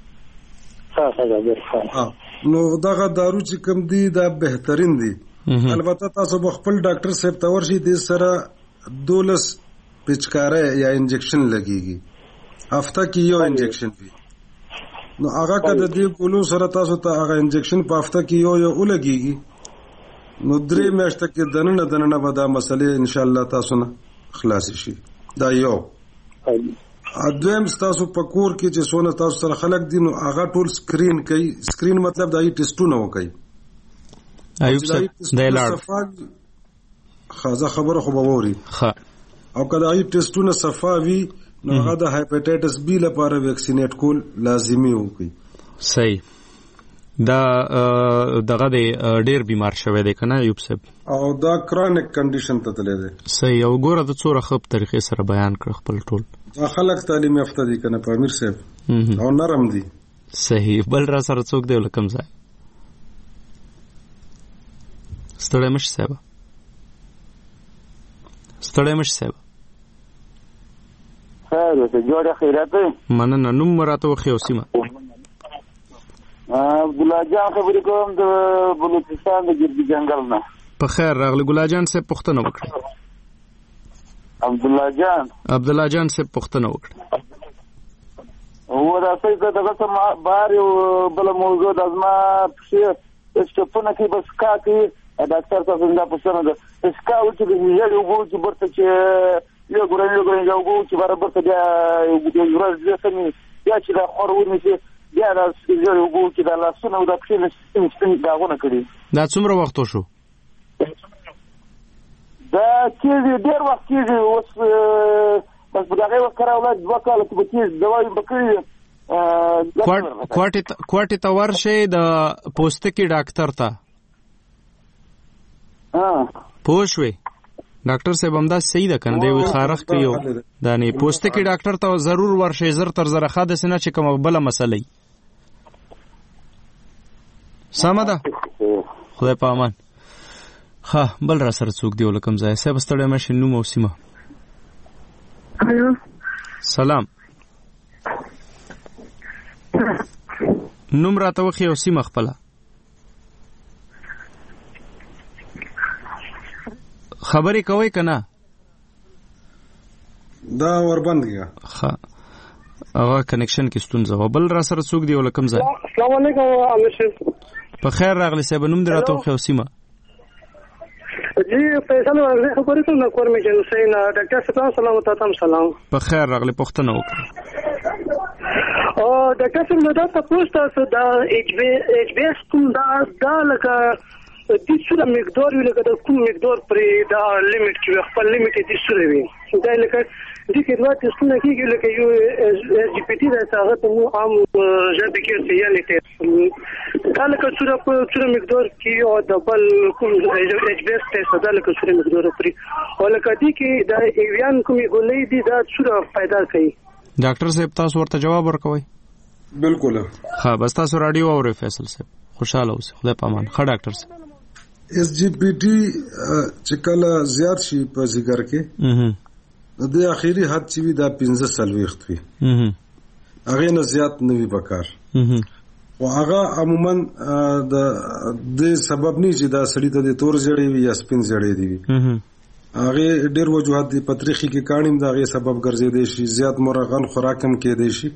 نو دغه دارو چې کوم دی دا بهترین دی. البته تاسو به خپل ډاکټر صاحب ته ورشي د سره دولس پچکاره یا انجکشن لګيږي هفته کې یو انجکشن وي نو هغه کده دی ګولو سره تاسو ته هغه انجکشن په هفته کې یو یو ولګيږي نو درې میاشتې کې دننه دننه به دا مسلې ان شاء الله تاسو نه خلاص شي. دا یو ادم تاسو په کور کې چې سونه تاسو سره خلک دي نو هغه ټول سکرین کوي سکرین مطلب دای ټیسټونه وکي ایوب صاحب د لاړ خازه خبره خو به ووري ښه او کله ای ټیسټونه صفاوي نو هغه د هپاتایټس بی لپاره ویکسینیټ کول لازمي وکي. صحیح. دا دغه د ډیر بیمار شوی دی کنه ایوب صاحب او دا کرونیک کنډیشن ته تللی دی. صحیح. او ګوره د څوره خپ طریقې سره بیان کړ خپل ټول دا خلک تعلیم یافته دي کنه په امیر صاحب او نرم دي. صحیح. بل را سره څوک دی لکم ځای؟ ستړی مش صاحب ستړی مش صاحب خیر اوسه جوړه خیرات مننه. نوم مراته وخی او سیمه؟ عبدالله جان خبرې کوم د بلوچستان د ګردي جنگل نه. په خیر راغلی ګلا جان صاحب پوښتنه وکړه. عبدالله جان عبدالله جان صاحب پوښتنه وکړه. و دا څه دغه څه بار یو بل موضوع د ازما پښې سټپونه کې بس کا کې ډاکټر تاسو دا پوښتنه ده اسکا او چې یې یو وګ چې برته چې یو ګورې یو ګورې یو وګ چې برابر ته بیا یو ورځ دې سمې بیا چې دا خورونه چې بیا دا یو وګ چې دا لاسونه او دا پښې نشته داغونه کړی. دا څومره وخت وشو؟ دا کېږي ډېر وخت کېږي اوس بس په دغه وخت راولای دوه کاله کې به کېږي دوايي به کړي. کوټې ته ورشئ د پوستکي ډاکټر ته. پوه شوې ډاکټر صاحب همدا صحیح ده کنه دی وی خارخ کيو دا نه پوستکي ډاکټر ته ضرور ورشئ زر تر زر خاده سينه چې کوم بل مسله ای سم ده. خدای په امان. ها بل را سره څوک دی ولکم ځای صاحب ستړی مې شنو موسمه. الو سلام. نوم راته وخی او سیمه خپل. خبرې کوي کنه دا وربند کیه. ها هغه کنیکشن کې ستونزه و. بل را سره څوک دی ولکم ځای. السلام علیکم امیر شیخ. په خیر راغلی صاحب. نوم دې راته وخی او سیمه. جی فیصل ورغلی خبرې کوم نو کور مې چې حسین ډاکټر صاحب سلام تاسو سلام. په خیر راغلی پوښتنه وکړه. او ډاکټر صاحب دا تاسو تاسو دا ایچ بی ایچ بی اس کوم دا دا لکه د څه مقدار ویل کده کوم مقدار پرې دا لیمټ کې خپل لیمټ دي سره وي دا لکه د کې دوه تاسو کېږي لکه یو اس جی پی ټي دا هغه ته مو عام ژبه کې سیالي ته دا لکه څه په څه مقدار کې او دبل کوم ایچ بی اس ته صدا لکه څه مقدار پرې او لکه دې کې دا ایویان کومې ګولې دي دا څه پیدا کوي. ډاکټر صاحب تاسو ورته جواب ورکوي؟ بالکل. ها بس تاسو رادیو اورئ فیصل صاحب. خوشاله اوسئ. خدای په امان. ښه ډاکټر صاحب. اس جی پی ټي چې کله زیات شي په ځګر کې د اخیری حد چې دا پنځه سلويخت وي هغه نه زیات نه وي بکار او هغه عموما د د سبب نه چې دا سړی ته د تور زړې وي یا سپین زړې دی وي هغه ډېر وجوهات دي پتريخي کې کانیم دا هغه سبب ګرځي شي زیات مرغن خوراکم کې دی شي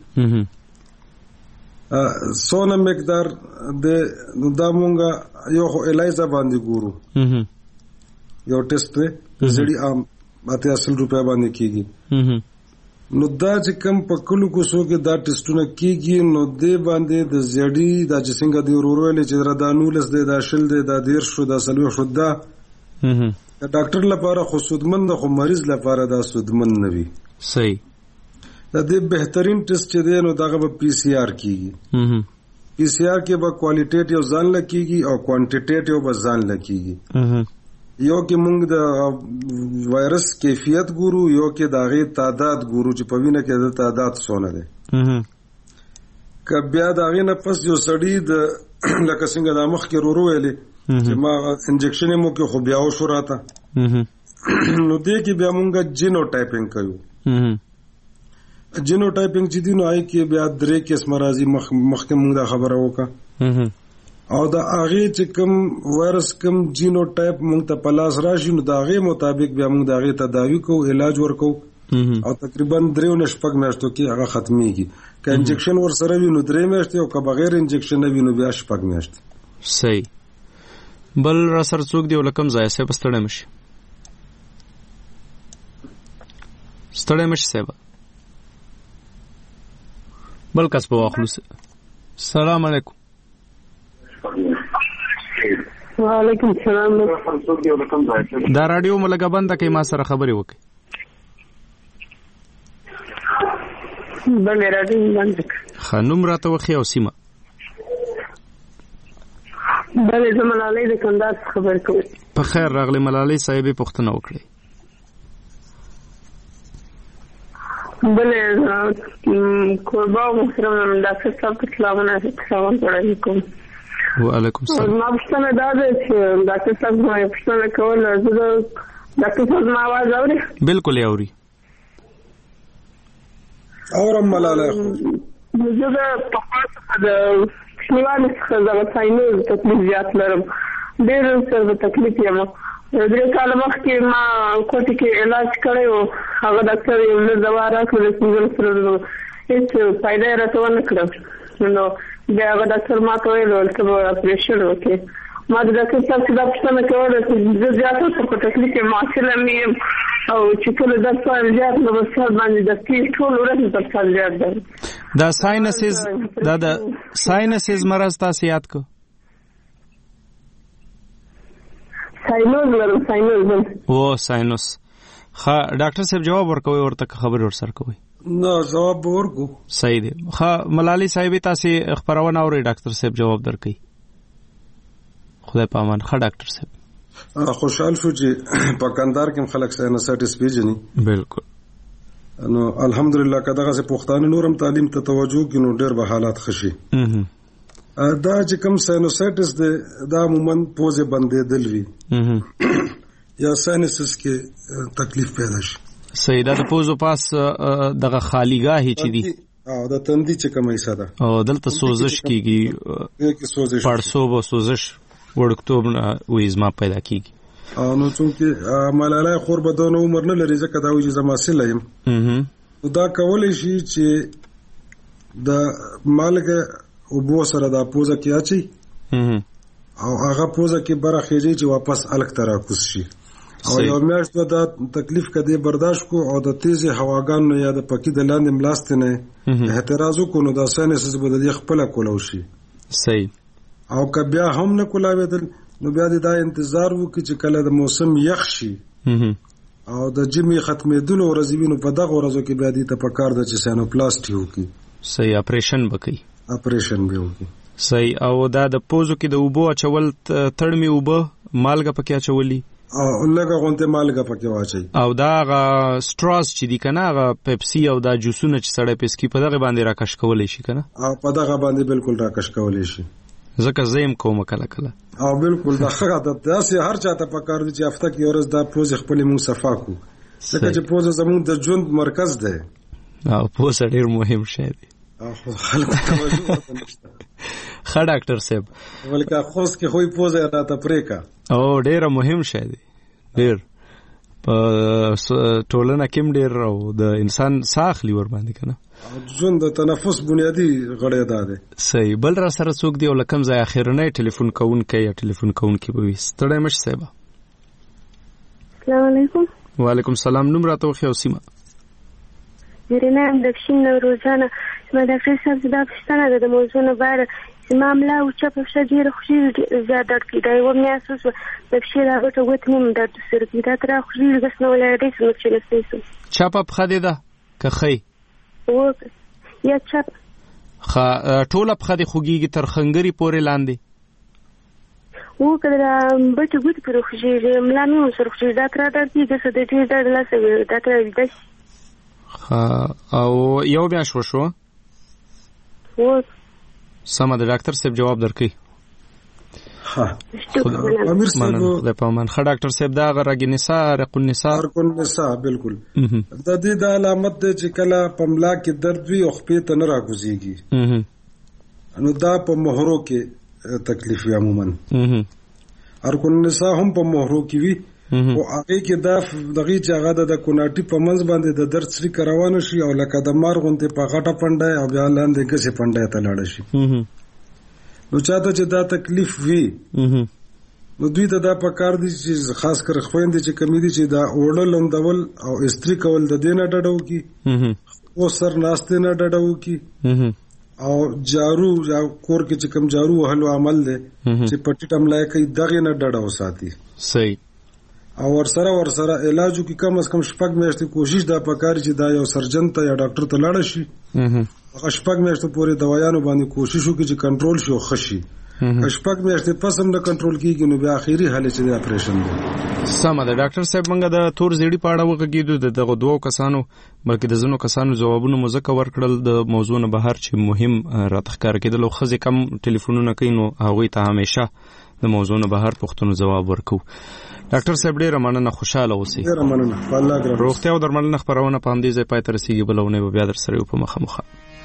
سونه مقدار د دا مونږه یو الایزا باندې ګورو یو ټیسټ دی زړی عام اته اصل روپیا باندې کیږي نو دا چې کم په کلو کوسو کې دا ټیسټونه کیږي نو دې باندې د زړی دا چې څنګه دی ورورول چې را دانولس دی دا شل دی دا دیر شو دا سلوي شو دا ډاکټر لپاره خو سودمن خو مریض لپاره دا سودمن نه وي. صحیح. دا د بهترین ټیسټ چې دی نو دا به پی سی آر کیږي. پی سی آر کې به کوالټیټیو ځان لکېږي او کوانټیټیټیو به ځان لکېږي. یو کې موږ د وایرس کیفیت ګورو یو کې د هغې تعداد ګورو چې په وینه کې د تعداد څونه دی. که بیا د هغې نه پس یو سړي د لکه څنګه دا مخکې ورو ویلې چې ما انجکشن یې مو کې خو بیا وشو راته نو دې کې بیا موږ جینو ټایپنګ کوو. جینو ټایپنګ چې دی نو آی کې بیا درې قسم راځي مخکې موږ دا خبره وکړه او دا هغې چې کوم وایرس کوم جینو ټایپ موږ ته په لاس راشي نو د هغې مطابق بیا موږ د هغې تداوي کوو علاج ورکوو او تقریبا درې نه شپږ میاشتو کې هغه ختمېږي. که انجکشن ورسره وي نو درې میاشتې او که بغیر انجکشن وي نو بیا شپږ میاشتې. صحیح. بل را سره څوک دی ولکم ځای صاحب ستړی مشي ستړی مشي صاحب بل کس په واخلو. السلام علیکم. وعلیکم السلام. دا رادیو ملګه بنده کې ما سره خبرې وکړي. بل رادیو بنده خانم راته وخی او سیمه. بل زملالۍ د کندهار خبر کوي. په خیر راغلی ملالۍ صاحب پوښتنه وکړي. بله کوربا محترم ډاکټر صاحب ته سلامونه سلام علیکم. وعلیکم السلام. ما پوښتنه دا ده چې ډاکټر صاحب ما پوښتنه کوله زه ډاکټر صاحب ما आवाज اوري؟ بالکل اوري. اورم ملاله. زه د پخوا د شنوالي څخه دغه ساینوز تکلیف زیات لرم. ډېر سره تکلیف یم. درې کاله مخکې ما کوټې کې علاج کړی و. هغه ډاکټر یو لږ دوا راکړه چې سره هېڅ فایده یې راته ونه کړه. نو بیا هغه ډاکټر ما ته ویل ته به اپریشن وکړې. ما د ډاکټر صاحب څخه دا پوښتنه کوله چې زه زیاته په تکلیف کې معاشره مې یم او چې کله درد سوال زیات نو په سر باندې د تېر ټول ورځ درد سوال زیات دی. دا ساینسز دا د ساینسز مرض تاسو یاد کو؟ ساینوز لرم ساینوز. او ساینوس. ښه ډاکټر صاحب جواب ورکوي ورته خبر ورسره کوي؟ نه جواب ورکو. صحیح دی. ښه ملالي صاحب تاسو خبرونه اوري ډاکټر صاحب جواب درکوي. خدای پامان. ښه ډاکټر صاحب خوشحال شو چې په کندهار کې خلک ساینسایټس پیژني. بالکل. نو الحمدلله که دغه پښتانه نورم تعلیم ته توجه کړي نو ډېر به حالات ښه شي. دا چې کوم ساینسایټس دی دا عموما پوزې بندېدل وي یا ساینسز کې تکلیف پیدا شي. صحیح. دا د پوزو پاس دغه خالیګاهي چې دي او د تندي چې کومه حصہ ده او دلته سوزش کیږي پړسوب او سوزش وړکتوب وېزما پیدا کیږي. او نو څوک ملاله خور به دونه عمر نه لري ځکه دا وایي زما سیل یم. نو دا کولی شي چې د مالګه او بو سره دا پوزه کې اچي او هغه پوزه کې برخېږي چې واپس الګ ته راکوز شي. او یو میاشت به دا تکلیف کدی برداشت کو او د تیزی هواګانو یا د پکی د لاندې ملاست نه اعتراض کو نو دا ساینسز به د خپل کولو شي. صحیح. او که بیا هم نه کولاویدل نو بیا دا انتظار وکړي چې کله د موسم یخ شي او د جمی ختمېدلو ورځې وینو په دغه ورځو کې بیا دې ته پکار ده چې سینوپلاسټي وکړي. صحیح. اپریشن وکړي. اپریشن به وکړي. صحیح. او دا د پوزو کې د اوبو اچول تړمي اوبه مالګه پکې اچولي او لږه غونته مالګه پکې واچي او دا غا سټراس چې دی کنه غا پیپسي او دا جوسونه چې سړی پسکی په دغه باندې راکش کولای شي کنه او په دغه باندې بالکل راکش کولای شي. ځکه زیم کوم کله کله او بالکل دا ښه عادت ده چې هر چاته پکار دي چې هفته کې ورځ دا پوز خپل مو صفا کو ځکه چې پوز زموږ د ژوند مرکز ده او پوز ډیر مهم شی دی. خلک توجه نشته. ښه ډاکټر صاحب ولکه خوست کې خوې پوز راته پریکا او ډیر مهم شی دی. ډیر په ټولنه کې ډیر او د انسان ساخلی ور باندې کنه ژوند د تنفس بنیادی غړی ده. صحیح. بل را سره څوک دی او لکم ځای اخرنۍ ټلیفون کوونکی یا ټلیفون کوونکی به وي. ستړی مش صاحب. السلام علیکم. وعلیکم السلام. نوم راته وخی او سیمه؟ زرینا دکشین روزانه. ما ډاکټر صاحب دا پوښتنه ده د موضوع نه بار ما ملا او چا په شا ډیره خوشي زیات درد کیدا یو مې اساس د پښې راغټه وته نیم درد سره کیدا تر خوشي بس نو ولې دې څه چې نسې چا په خدي ده که خې او یا چا خ ټوله په خدي خوګيږي تر خنګري پورې لاندې او کله بټ ګوت پر خوشي ملا مې سره خوشي دا تر درد کیږي څه دې دې درد لاسه دا تر دې او یو بیا شو شو او سم د ډاکټر صاحب جواب درکې. ها امیر صاحب د پامن خ ډاکټر صاحب دا غرګ نثار رق النثار رق النثار بالکل د دې د علامت چې کله پملا کې درد وي او خپې ته نه راګوزيږي نو دا په مهرو کې تکلیف وي عموما. رق النثار هم په مهرو کې وي او هغه کې دا دغه چې هغه د کوناټي په منځ باندې د درد سری روان شي او لکه د مار غونته په غټه پنده او بیا لاندې کسي پنده ته لاړ شي. نو چاته چې دا تکلیف وي نو دوی ته دا پکار دي چې خاص کر خويندې چې کمی دي چې دا اوړل لوندول او استری کول د دینه ډډو کی او سر ناشته نه ډډو کی او جارو یا کور کې چې کم جارو وهلو عمل دی چې پټی ټملای کوي دغه نه ډډو ساتي. صحیح. او ورسره ورسره علاجو کې کم از کم شپږ میاشتې کوشش دا پکاري چې دا یو سرجن ته یا ډاکټر ته لاړ شي هغه شپږ میاشتې پورې دوايانو باندې کوشش وکړي چې کنټرول شي او ښه شي. شپږ میاشتې پس هم نه کنټرول کیږي نو بیا اخیری حالت چې د اپریشن دی. سمه ده ډاکټر صاحب، موږ د تور زیړي په اړه وغږیدو، د دغه دوو کسانو بلکې د ځینو کسانو ځوابونه مو ځکه ورکړل د موضوع نه بهر چې مهم راته ښکاره کېدل او ښځې کم ټلیفونونه کوي نو هغوی ته همیشه د موضوع نه بهر پوښتنو ځواب ورکو. ډاکټر صاحب ډېره مننه، خوشاله اوسئ. ډېره مننه. روغتیا او درملنه خپرونه په همدې ځای پای ته رسیږي، بله اونۍ به بیا در سره یو په مخه مخه.